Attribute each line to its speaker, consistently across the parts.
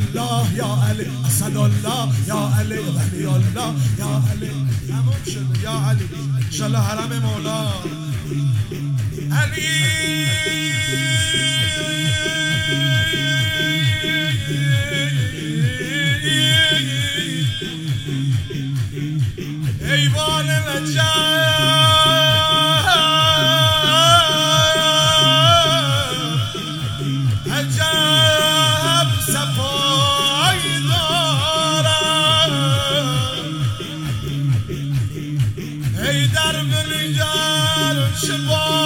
Speaker 1: الله یا علی، اسد الله یا علی، ولی الله یا علی. تموم شده یا علی، انشالله حرم مولا علی. ایوان عجب صفایی دارد، ای در بلیگر چه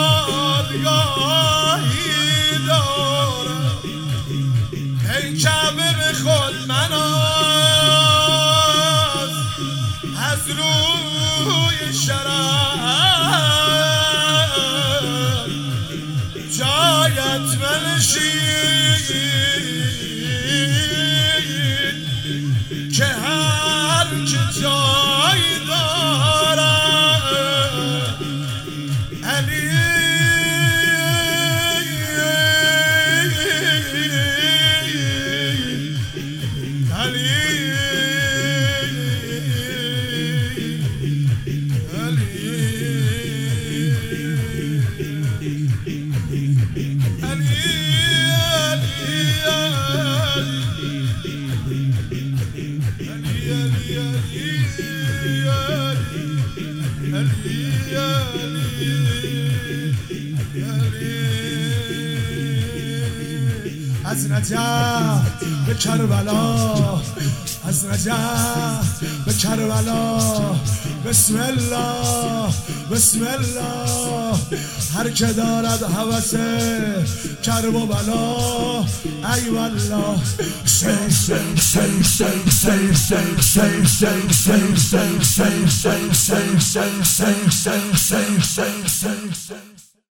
Speaker 1: بارگاهی دارد، ای کعبه به خود مناز از روی شرف، جایت بنشین که هر که جایی دارد علی. از نجف به کربلا، از نجف به کربلا، بسم الله بسم الله. هر که دارد هوس کرب و بلا، ای والله. سی سی سی سی سی سی سی سی سی سی سی سی سی سی سی سی سی سی سی